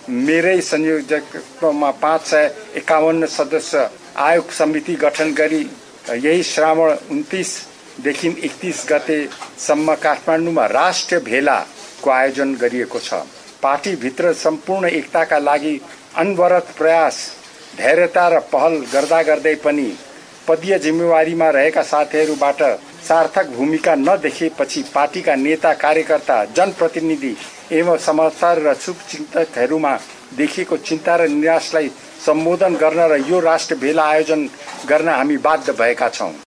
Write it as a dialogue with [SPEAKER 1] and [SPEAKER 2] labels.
[SPEAKER 1] मेरै संयोजकत्वमा 551 सदस्य आयोग समिति गठन गरी यही श्रावण 29 देखि 31 गतेसम्म काठमाडौँमा राष्ट्रिय भेलाको आयोजन गरिएको छ। पार्टीभित्र सम्पूर्ण एकताका लागि अनवरत प्रयास, धैर्यता र पहल गर्दा गर्दै पनि पदीय जिम्मेवारीमा रहेका साथीहरूबाट सार्थक भूमिका नदेखेपछि पार्टीका नेता, कार्यकर्ता, जनप्रतिनिधि एवं समर्थक र शुभचिन्तकहरूमा देखिएको चिन्ता र निराशलाई सम्बोधन गर्न र यो राष्ट्रिय भेला आयोजन गर्न हामी बाध्य भएका छौं।